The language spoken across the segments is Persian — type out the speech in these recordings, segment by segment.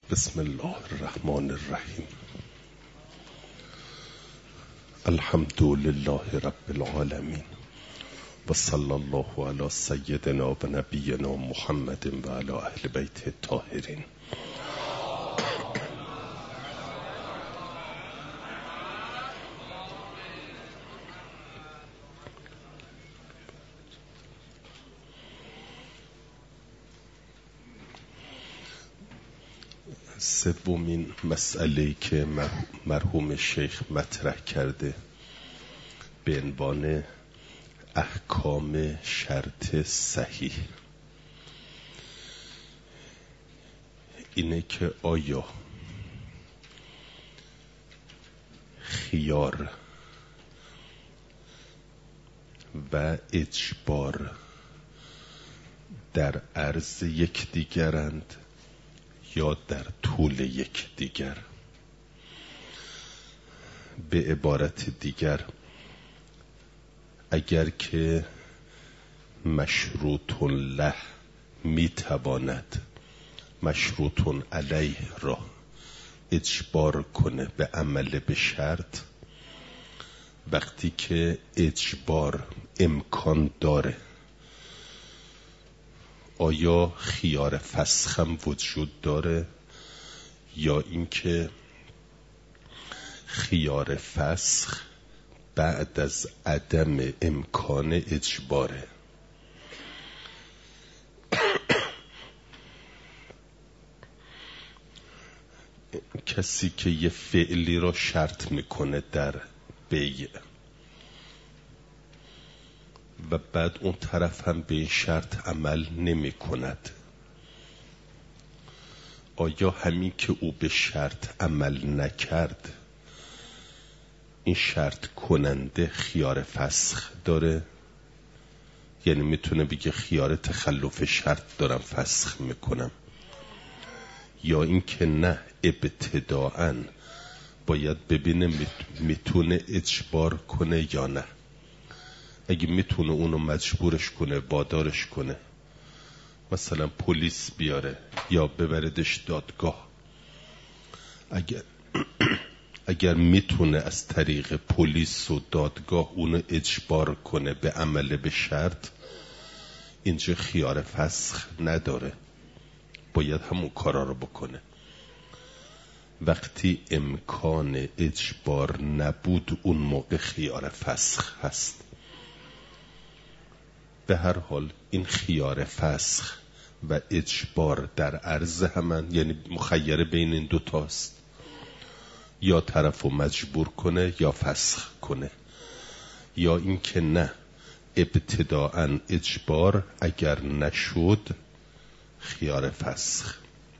بسم الله الرحمن الرحیم. الحمد لله رب العالمین و صلی الله علی سیدنا و نبینا محمد و علی اهل بیت الطاهرین. سومین مسئله‌ای که مرحوم شیخ مطرح کرده به عنوان احکام شرط صحیح اینه که آیا خیار و اجبار در عرض یکدیگرند یا در طول یکدیگر. به عبارت دیگر اگر که مشروط له میتواند مشروط علیه را اجبار کنه به عمل به شرط، وقتی که اجبار امکان داره آیا خیار فسخ هم وجود داره یا اینکه خیار فسخ بعد از عدم امکان اجباره؟ کسی که یه فعلی را شرط میکنه در بیع و بعد اون طرف هم به این شرط عمل نمی کند، آیا همین که او به شرط عمل نکرد این شرط کننده خیار فسخ داره؟ یعنی میتونه بگه خیار تخلف شرط دارم فسخ میکنم، یا این که نه ابتداءً باید ببینه میتونه اجبار کنه یا نه؟ اگه میتونه اونو مجبورش کنه، وادارش کنه، مثلا پلیس بیاره یا ببردش دادگاه، اگر میتونه از طریق پلیس و دادگاه اونو اجبار کنه به عمل به شرط، اینجا خیار فسخ نداره، باید همون کارا رو بکنه. وقتی امکان اجبار نبود اون موقع خیار فسخ هست. به هر حال این خیار فسخ و اجبار در عرض همن، یعنی مخیر بین این دوتاست، یا طرفو مجبور کنه یا فسخ کنه، یا این که نه ابتداءً اجبار، اگر نشد خیار فسخ.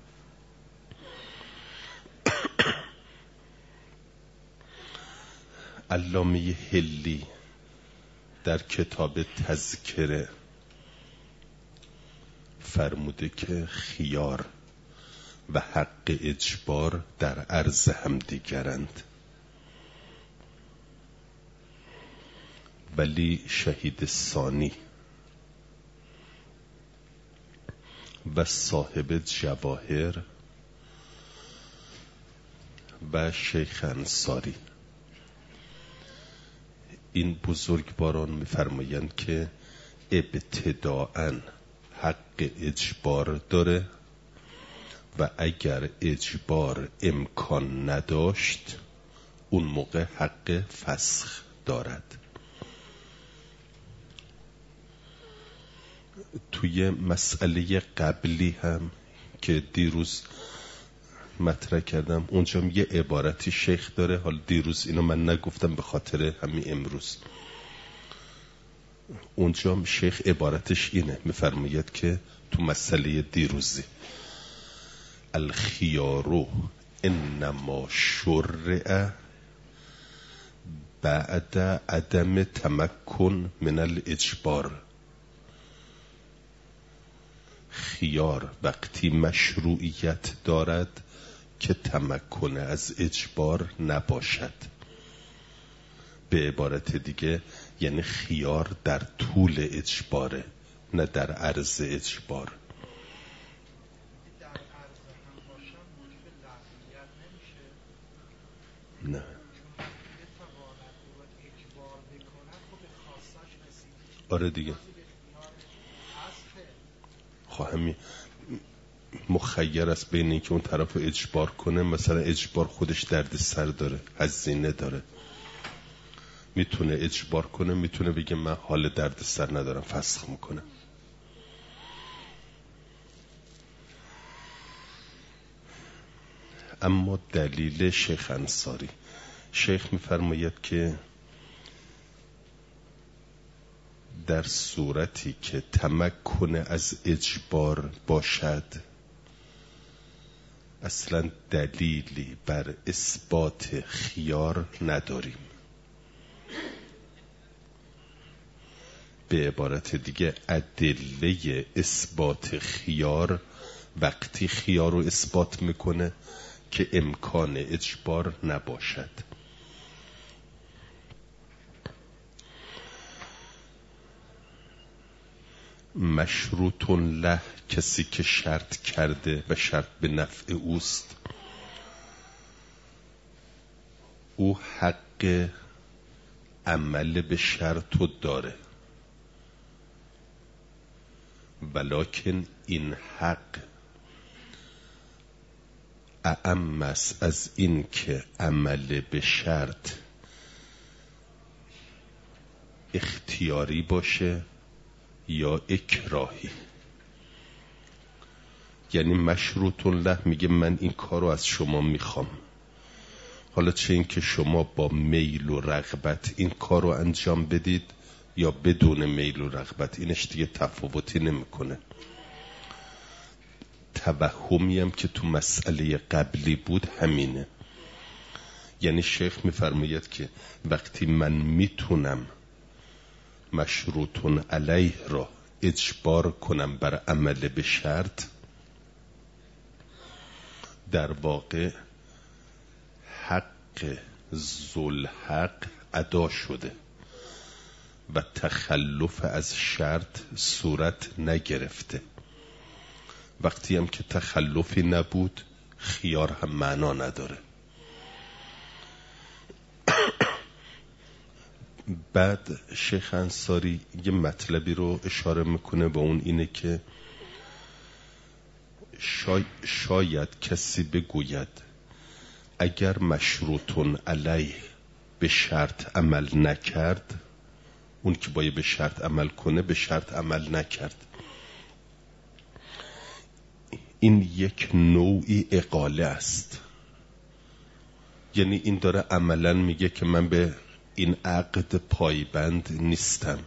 علامه حلی در کتاب تذکره فرموده که خیار و حق اجبار در عرض هم دیگرند، ولی شهید ثانی و صاحب جواهر و شیخ انصاری این بزرگواران می‌فرمایند که ابتداءً حق اجبار داره و اگر اجبار امکان نداشت اون موقع حق فسخ دارد. توی مسئله قبلی هم که دیروز مطرح کردم اونجا یه عبارتی شیخ داره، حالا دیروز اینو من نگفتم به خاطر همین امروز. اونجا شیخ عبارتش اینه، میفرماید که تو مسئله دیروزی الخیار انما شرع بعد عدم تمکن من الاجبار. خیار وقتی مشروعیت دارد که تمکن از اجبار نباشد. به عبارت دیگه یعنی خیار در طول اجباره نه در عرض اجبار. نه آره دیگه خواهمی مخیر است بین این که اون طرف رو اجبار کنه. مثلا اجبار خودش درد سر داره، هزینه داره. میتونه اجبار کنه، میتونه بگه من حال درد سر ندارم، فسخ میکنه. اما دلیل شیخ انصاری، شیخ میفرماید که در صورتی که تمکن از اجبار باشد اصلا دلیلی بر اثبات خیار نداریم. به عبارت دیگه ادله اثبات خیار وقتی خیار رو اثبات میکنه که امکان اجبار نباشد. مشروط له کسی که شرط کرده و شرط به نفع اوست، او حق عمل به شرط رو داره، ولکن این حق اعم است از این که عمل به شرط اختیاری باشه یا اکراهی. یعنی مشروط له میگه من این کار رو از شما میخوام، حالا چه این که شما با میل و رغبت این کار رو انجام بدید یا بدون میل و رغبت، اینش دیگه تفاوتی نمیکنه. توهمی هم که تو مسئله قبلی بود همینه. یعنی شیخ میفرماید که وقتی من میتونم مشروطون علیه را اجبار کنم بر عمل به شرط، در واقع حق ذوالحق ادا شده و تخلف از شرط صورت نگرفته. وقتی هم که تخلفی نبود خیار هم معنا نداره. بعد شیخ انصاری یه مطلبی رو اشاره میکنه و اون اینه که شاید کسی بگوید اگر مشروطون علیه به شرط عمل نکرد، اون که باید به شرط عمل کنه به شرط عمل نکرد، این یک نوعی اقاله است. یعنی این داره عملا میگه که من به این عقد پایبند نیستم.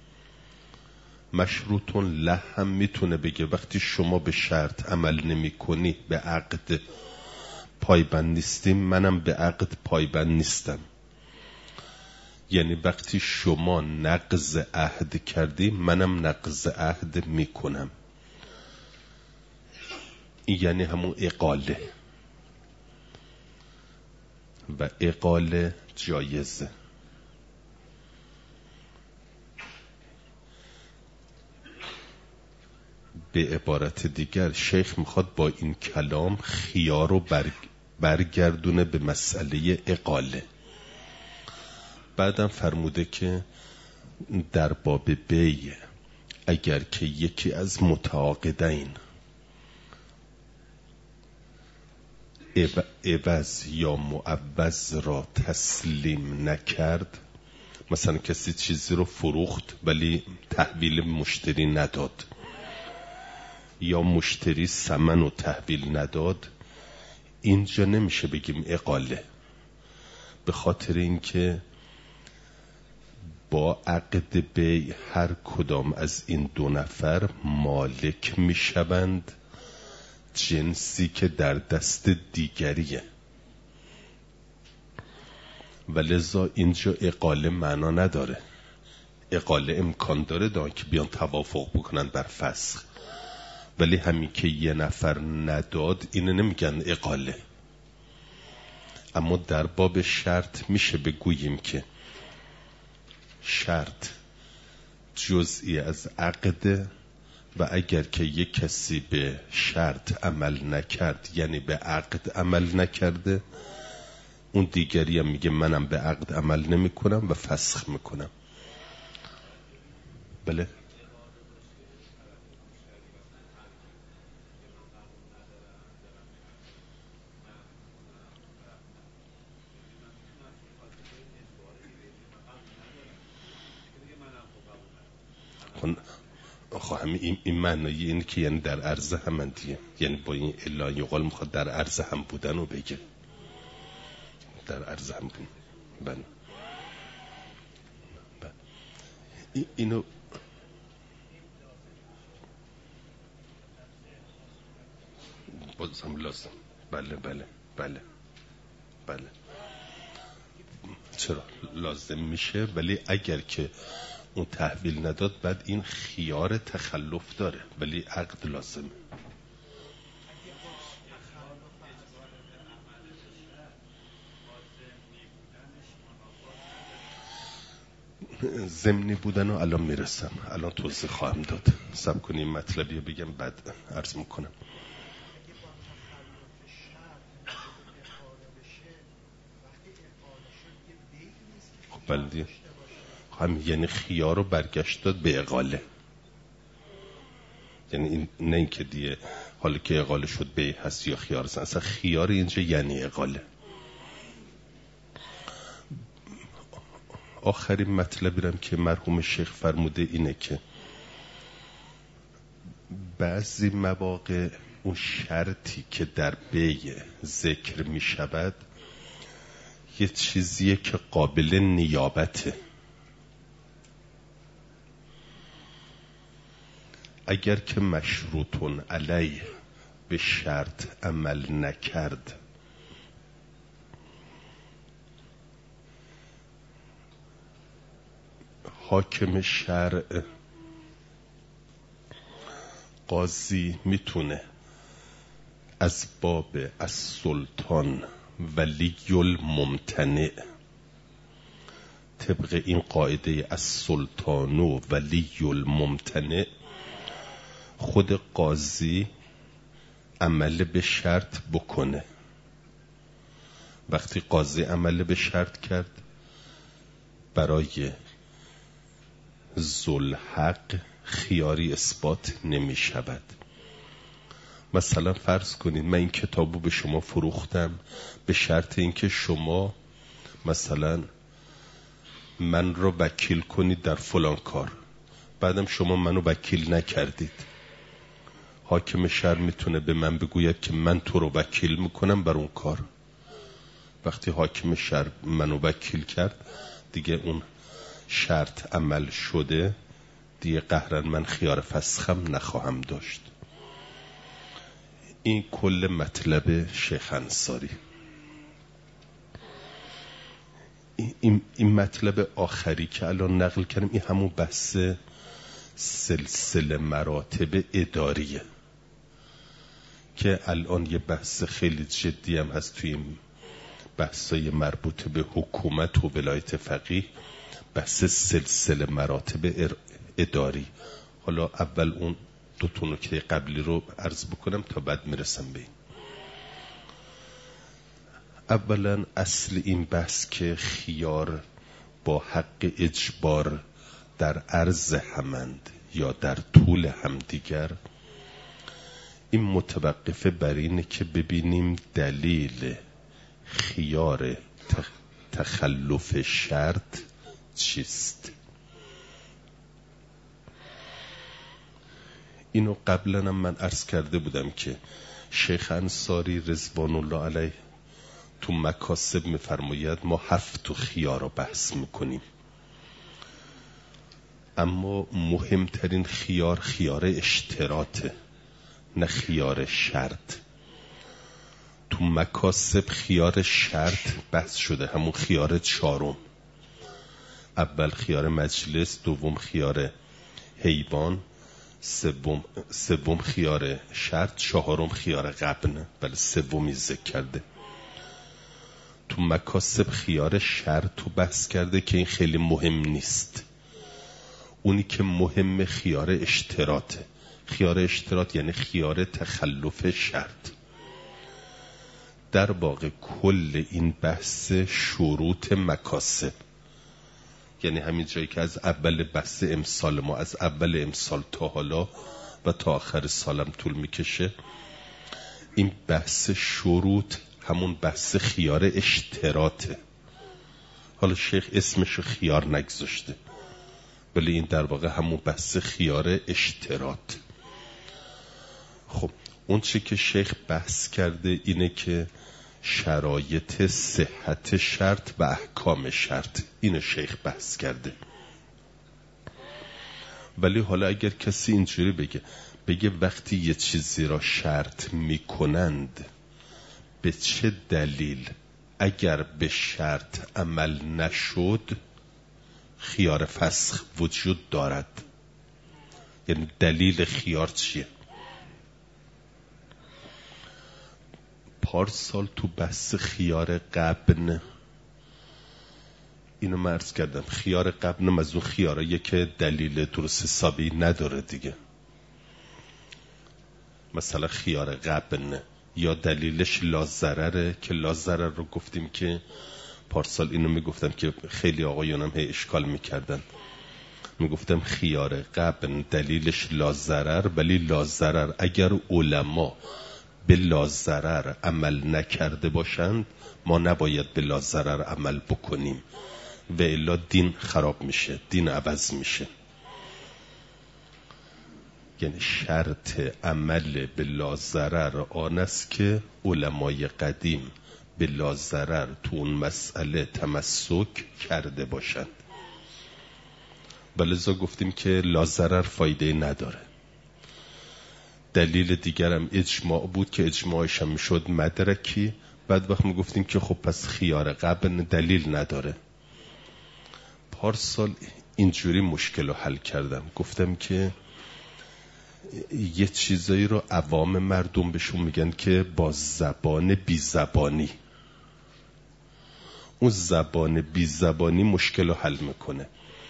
مشروطون له هم میتونه بگه وقتی شما به شرط عمل نمی کنی به عقد پایبند نیستیم، منم به عقد پایبند نیستم. یعنی وقتی شما نقض عهد کردی منم نقض عهد میکنم. این یعنی همون اقاله و اقاله جایزه. به عبارت دیگر شیخ میخواد با این کلام خیار رو برگردونه به مسئله اقاله. بعدم فرموده که در باب بیع اگر که یکی از متعاقدین عوض یا معوض را تسلیم نکرد، مثلا کسی چیزی رو فروخت ولی تحویل مشتری نداد، یا مشتری ثمن و تحویل نداد، اینجا نمیشه بگیم اقاله، به خاطر اینکه با عقد بیع هر کدام از این دو نفر مالک میشوند جنسی که در دست دیگریه، ولذا اینجا اقاله معنا نداره. اقاله امکان داره که بیان توافق بکنن بر فسخ، ولی همین که یه نفر نداد اینو نمیگن اقاله. اما در باب شرط میشه بگوییم که شرط جزئی از عقد و اگر که یک کسی به شرط عمل نکرد یعنی به عقد عمل نکرده، اون دیگری هم میگه منم به عقد عمل نمی کنم و فسخ میکنم. بله آخه همین این معنی این که یعنی در عرض هم دیگه، یعنی با این الا یقال میخواد در عرض هم بودن رو بگه، در عرض هم بودن. بله اینو بازم لازم. بله بله بله بله چرا لازم میشه، ولی اگر که اون تحویل نداد بعد این خیار تخلف داره، ولی عقد لازمه. ضمنی بودن و الان میرسم، الان توضیح خواهم داد. صبر کنیم مطلبی بگم بعد عرض میکنم. خب بله هم یعنی خیار رو برگشت داد به اقاله، یعنی این نه اینکه دیگه حالا که اقاله شد به هست یا خیار هست، اصلا خیار اینجا یعنی اقاله. آخرین مطلبی رم که مرحوم شیخ فرموده اینه که بعضی مواقع اون شرطی که در بیع ذکر می شود یه چیزیه که قابل نیابته. اگر که مشروطون علیه به شرط عمل نکرد، حاکم شرع قاضی میتونه از باب السلطان ولی الممتنع، طبق این قاعده السلطان ولی الممتنع، خود قاضی عمل به شرط بکنه. وقتی قاضی عمل به شرط کرد برای ذوالحق خیاری اثبات نمی شود. مثلا فرض کنید من این کتابو به شما فروختم به شرط اینکه شما مثلا من رو وکیل کنید در فلان کار، بعدم شما منو وکیل نکردید. حاکم شرع میتونه به من بگوید که من تو رو وکیل میکنم بر اون کار. وقتی حاکم شرع منو وکیل کرد دیگه اون شرط عمل شده، دیگه قهرن من خیار فسخم نخواهم داشت. این کل مطلب شیخ انصاری. این مطلب آخری که الان نقل کردم این همون بحث سلسله مراتب اداریه که الان یه بحث خیلی جدی هم هست توی این بحثای مربوط به حکومت و ولایت فقیه، بحث سلسله مراتب اداری. حالا اول اون دو تا نکته قبلی رو عرض بکنم تا بعد میرسم به این. اولا اصل این بحث که خیار با حق اجبار در عرض همند یا در طول همدیگر، این متوقفه بر اینه که ببینیم دلیل خیار تخلف شرط چیست. اینو قبلا هم من عرض کرده بودم که شیخ انصاری رضوان الله علیه تو مکاسب میفرماید ما 7 خیار رو بحث میکنیم، اما مهمترین خیار اشتراطه نه خیار شرط. تو مکاسب خیار شرط بحث شده، همون خیار 4، اول خیار مجلس، دوم خیار حیوان، سوم خیار شرط، چهارم خیار غبن، بله سومی ذکر کرده. تو مکاسب خیار شرط تو بحث کرده که این خیلی مهم نیست، اونی که مهم خیار اشتراطه. خیار اشتراط یعنی خیار تخلف شرط. در واقع کل این بحث شروط مکاسب، یعنی همین جایی که از اول بحث امسال ما، از اول امسال تا حالا و تا آخر سالم طول میکشه، این بحث شروط همون بحث خیار اشتراطه. حالا شیخ اسمشو خیار نگذاشته، ولی این در واقع همون بحث خیار اشتراط. خب اون چی که شیخ بحث کرده اینه که شرایط صحت شرط و احکام شرط، اینو شیخ بحث کرده. ولی حالا اگر کسی اینجوری بگه وقتی یه چیزی را شرط میکنند به چه دلیل اگر به شرط عمل نشد خیار فسخ وجود دارد، یعنی دلیل خیار چیه؟ پارسال تو بحث خیار قبن اینو مرز کردم، خیار قبن از اون خیاراییه که دلیل درست حسابی نداره دیگه. مثلا خیار قبن یا دلیلش لازرره که لازرر رو گفتیم که پارسال اینو میگفتم که خیلی آقایونم هی اشکال میکردن، میگفتم خیار قبن دلیلش لازرر، ولی لازرر اگر علما به لازرر عمل نکرده باشند ما نباید به لازرر عمل بکنیم و الا دین خراب میشه، دین عوض میشه. یعنی شرط عمل به لازرر آن است که علمای قدیم به لازرر تو اون مسئله تمسک کرده باشند. ولذا گفتیم که لازرر فایده نداره. دلیل دیگرم اجماع بود که اجماعش هم شد مدرکی. بعد وقت میگفتیم که خب پس خیار قبل دلیل نداره. پارسال اینجوری مشکل رو حل کردم، گفتم که یه چیزایی رو عوام مردم بهشون میگن که با زبان بی زبانی، اون زبان بی زبانی مشکل رو حل میکنه.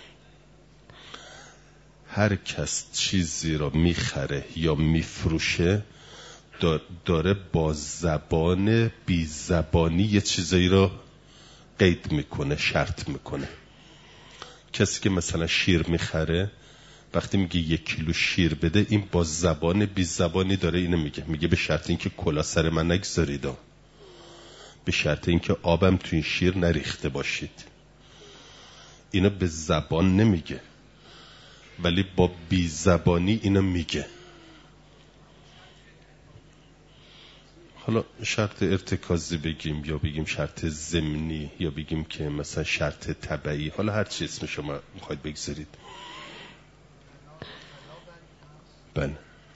هر کس چیزی رو میخره یا میفروشه داره با زبان بی زبانی یه چیزایی رو قید میکنه، شرط میکنه. کسی که مثلا شیر میخره وقتی میگه 1 کیلو شیر بده، این با زبان بی زبانی داره اینو میگه به شرط اینکه کلا سر من نگذارید، به شرط اینکه آبم تو این شیر نریخته باشید. اینو به زبان نمیگه ولی با بی زبانی اینو میگه. حالا شرط ارتکازی بگیم یا بگیم شرط ضمنی یا بگیم که مثلا شرط تبعی، حالا هر چی اسم شما میخواید بگذارید. بله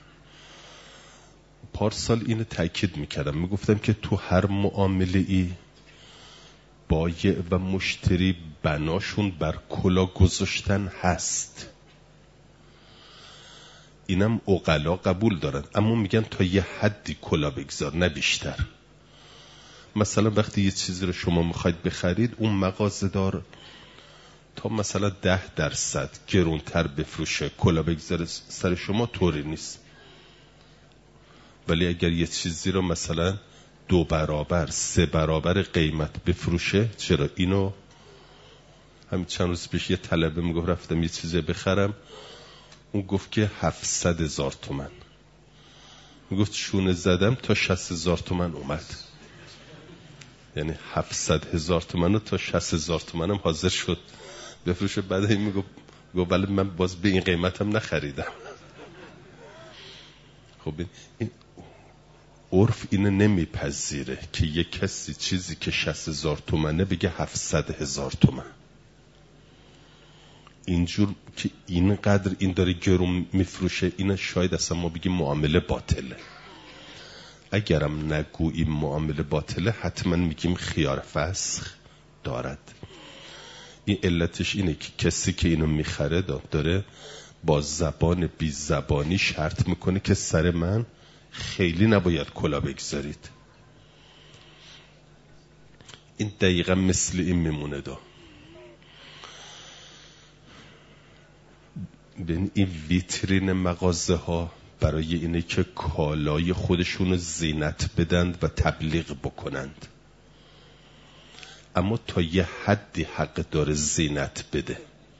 پارسال اینو تأکید میکردم، میگفتم که تو هر معامله ای بایع و مشتری بناشون بر کلا گذاشتن هست. اینم عقلا قبول دارن، اما میگن تا یه حدی کلا بگذار نه بیشتر. مثلا وقتی یه چیزی رو شما میخواید بخرید، اون مغازه‌دار تا مثلا 10% گرونتر بفروشه کلا بگذاره سر شما، طوری نیست. ولی اگر یه چیزی رو مثلا 2 برابر 3 برابر قیمت بفروشه، چرا؟ اینو همین چند روز پیش یه طلبه میگفت رفتم یه چیزی بخرم، اون گفت که 700,000 تومان. میگفت شونه زدم تا 60,000 تومان اومد، یعنی 700,000 تومان تا 60,000 تومان هم حاضر شد بفروشه. بعد این میگفت ولی من باز به این قیمتم نخریدم. خب این عرف اینو نمیپذیره که یک کسی چیزی که 60,000 تومانه بگه 700,000 تومان. اینجور که اینقدر این داره گرون میفروشه، این شاید اصلا ما بگیم معامله باطله. اگرم نگوییم معامله باطله، حتما میگیم خیار فسخ دارد. این علتش اینه که کسی که اینو میخره داره با زبان بی زبانی شرط میکنه که سر من خیلی نباید کلا بگذارید. این دقیقا مثل این میمونه این ویترین مغازه ها برای اینه که کالای خودشونو زینت بدند و تبلیغ بکنند، اما تا یه حدی حق داره زینت بده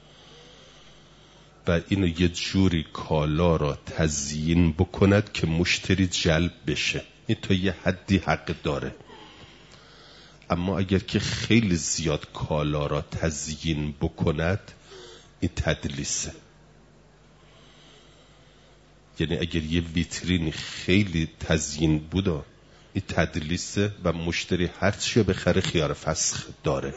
و اینو یه جوری کالا را تزیین بکند که مشتری جلب بشه. این تا یه حدی حق داره. اما اگر که خیلی زیاد کالا را تزیین بکند، این تدلیسه. یعنی اگر یه ویترینی خیلی تزیین بود، این تدلیسه و مشتری هر چی بخره خیار فسخ داره.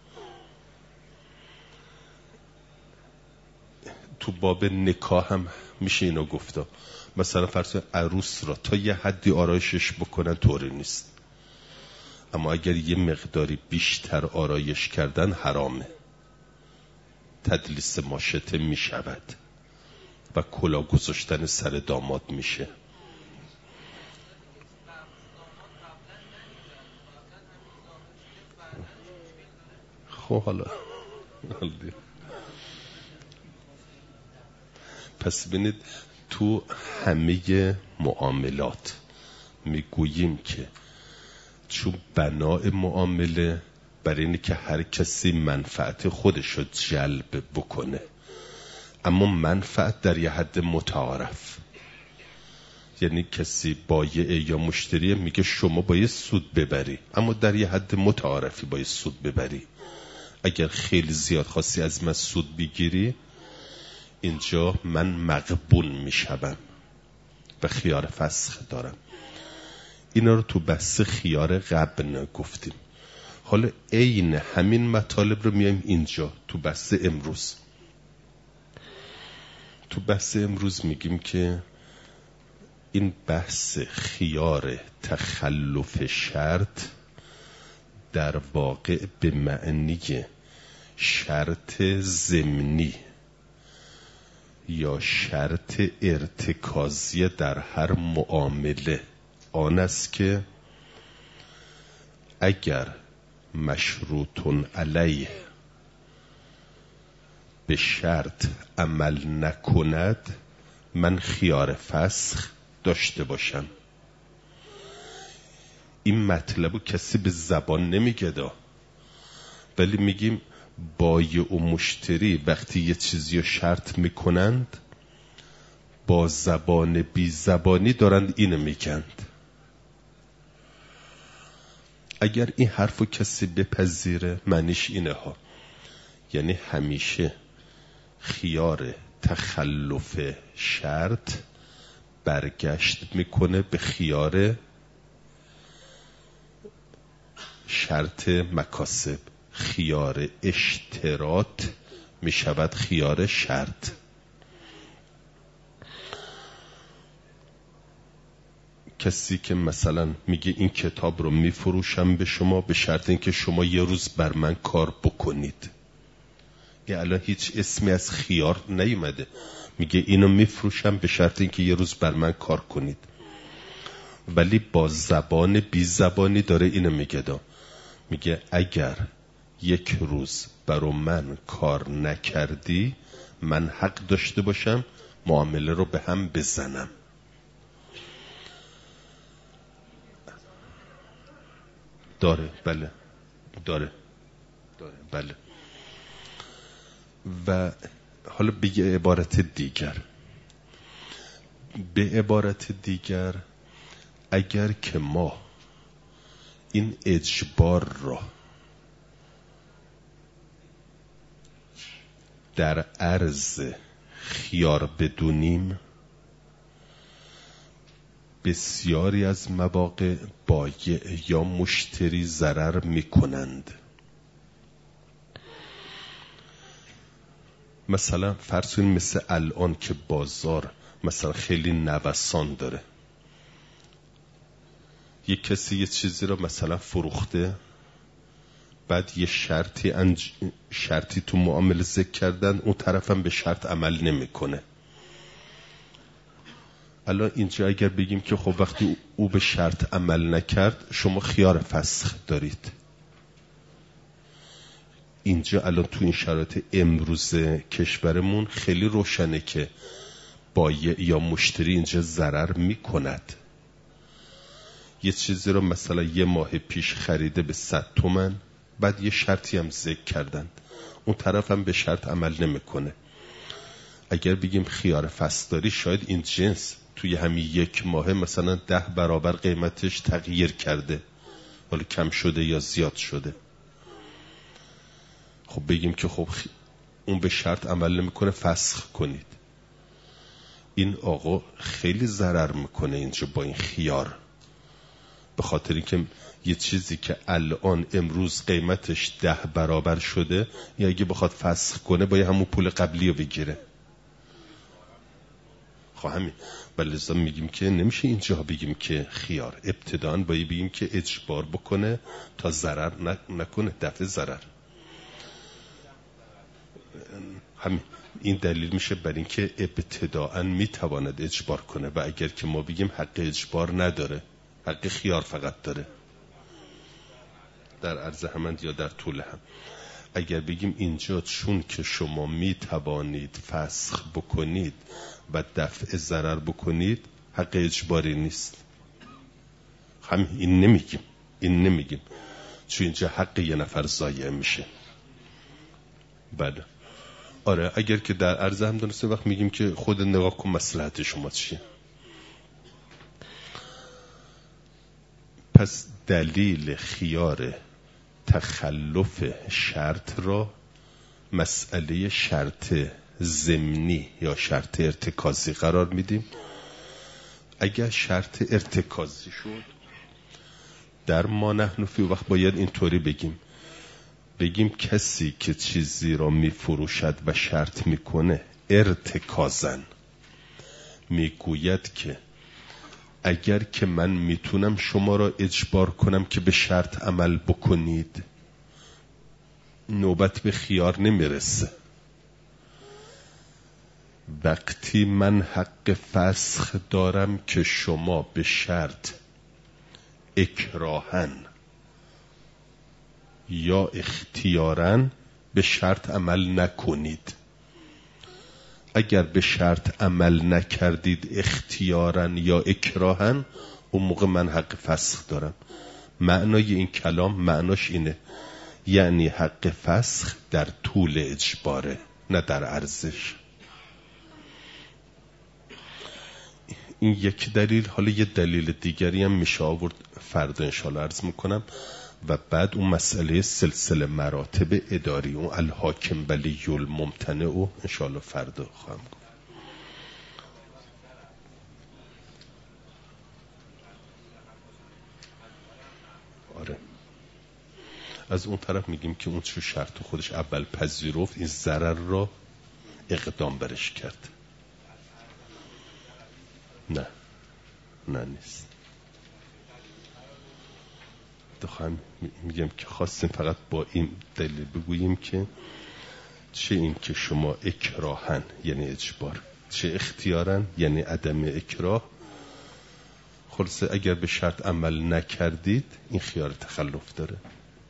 تو باب نکاح هم میشه اینو گفتا. مثلا فرض عروس را تا یه حدی آرایشش بکنن طوری نیست، اما اگر یه مقداری بیشتر آرایش کردن حرامه، تدلیس ماشطه میشود و کلا گذاشتن سر داماد میشه. خب حالا پس ببینید تو همه معاملات میگوییم که چون بنای معامله برای اینه که هر کسی منفعت خودش رو جلب بکنه، اما منفعت در یه حد متعارف. یعنی کسی بایع یا مشتری میگه شما باید سود ببری، اما در یه حد متعارفی باید سود ببری. اگر خیلی زیاد خواستی از من سود بگیری، اینجا من مغبون میشم و خیار فسخ دارم. اینا رو تو بحث خیار غبن گفتیم. حالا عین همین مطالب رو میایم اینجا تو بحث امروز. تو بحث امروز میگیم که این بحث خیار تخلف شرط در واقع به معنی شرط ضمنی یا شرط ارتکازی در هر معامله آن است که اگر مشروطن علیه به شرط عمل نکند، من خیار فسخ داشته باشم. این مطلبو کسی به زبان نمیگه دا، ولی میگیم بایع و مشتری وقتی یه چیزی رو شرط میکنند، با زبان بی زبانی دارند اینو میگند. اگر این حرفو کسی بپذیره معنیش اینه ها، یعنی همیشه خیار تخلف شرط برگشت میکنه به خیار شرط مکاسب. خیار اشتراط میشود خیار شرط. کسی که مثلا میگه این کتاب رو میفروشم به شما به شرط اینکه شما یه روز بر من کار بکنید، یه الان هیچ اسمی از خیار نیومده، میگه اینو میفروشم به شرط اینکه یه روز بر من کار کنید، ولی با زبان بی زبانی داره اینو میگه دا. میگه اگر یک روز برا من کار نکردی، من حق داشته باشم معامله رو به هم بزنم. داره بله، داره بله. و حالا به یه عبارت دیگر، اگر که ما این اجبار را در عرض خیار بدونیم، بسیاری از مواقع بایع یا مشتری ضرر میکنند. مثلا فرض کنید مثل الان که بازار مثلا خیلی نوسان داره، یک کسی یه چیزی رو مثلا فروخته، بعد یه شرطی تو معامله ذکر کردن، اون طرفم به شرط عمل نمیکنه. الان اینجا اگر بگیم که خب وقتی او به شرط عمل نکرد شما خیار فسخ دارید، اینجا الان تو این شرایط امروز کشورمون خیلی روشنه که بایع یا مشتری اینجا ضرر میکند. یه چیزی رو مثلا یه ماه پیش خریده به 100 تومن، بعد یه شرطی هم ذکر کردن، اون طرف هم به شرط عمل نمیکنه. اگر بگیم خیار فصلداری، شاید این جنس توی همین یک ماه مثلا 10 برابر قیمتش تغییر کرده، حالا کم شده یا زیاد شده. خب بگیم که خب اون به شرط عمل نمیکنه، فسخ کنید. این آقا خیلی ضرر میکنه اینجا با این خیار، به خاطر اینکه یه چیزی که الان امروز قیمتش 10 برابر شده، یا اگه بخواد فسخ کنه باید همون پول قبلی رو بگیره. خب همین، لذا میگیم که نمیشه اینجا بگیم که خیار، ابتداً باید بگیم که اجبار بکنه تا ضرر نکنه، دفع ضرر. همین این دلیل میشه بر این که ابتداءً میتواند اجبار کنه، و اگر که ما بگیم حق اجبار نداره، حق خیار فقط داره در عرض همند یا در طول هم. اگر بگیم اینجا چون که شما میتوانید فسخ بکنید و دفع ضرر بکنید، حق اجباری نیست. همین این نمیگیم چون اینجا حق یه نفر ضایع میشه. بله آره، اگر که در عرض هم دونسته وقت میگیم که خود نگاه کن مصلحت شما چیه. پس دلیل خیار تخلف شرط را مسئله شرط ضمنی یا شرط ارتکازی قرار میدیم. اگر شرط ارتکازی شد در ما نحن فی وقت باید اینطوری بگیم کسی که چیزی را میفروشد و شرط میکنه ارتکازن، میگوید که اگر که من میتونم شما را اجبار کنم که به شرط عمل بکنید، نوبت به خیار نمیرسه. وقتی من حق فسخ دارم که شما به شرط اکراهن یا اختیارن به شرط عمل نکنید. اگر به شرط عمل نکردید اختیارن یا اکراهن، اون موقع من حق فسخ دارم. معنای این کلام معناش اینه، یعنی حق فسخ در طول اجباره، نه در ارزش. این یک دلیل. حالا یه دلیل دیگری هم میشه آورد، فردا انشاءالله عرض میکنم، و بعد اون مسئله سلسله مراتب اداری، اون الحاکم ولی الممتنع، و انشاءالله فردا خواهم گفت. آره از اون طرف میگیم که اون چه شرط خودش اول پذیرفت، این ضرر را اقدام برش کرد. نه نیست. دخواهم میگم که خواستیم فقط با این دلیل بگوییم که چه این که شما اکراهن یعنی اجبار، چه اختیارن یعنی عدم اکراه. خلاصه اگر به شرط عمل نکردید این خیار تخلف داره.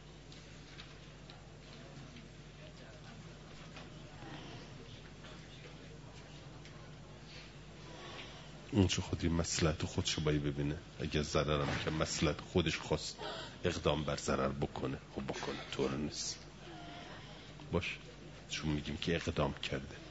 اون چه خودی مصلحت خودشو باید ببینه. اگر ضررم که مصلحت خودش خواست اقدام بر ضرر بکنه، خب بکنه، طور نیست باش، چون میگیم که اقدام کرده.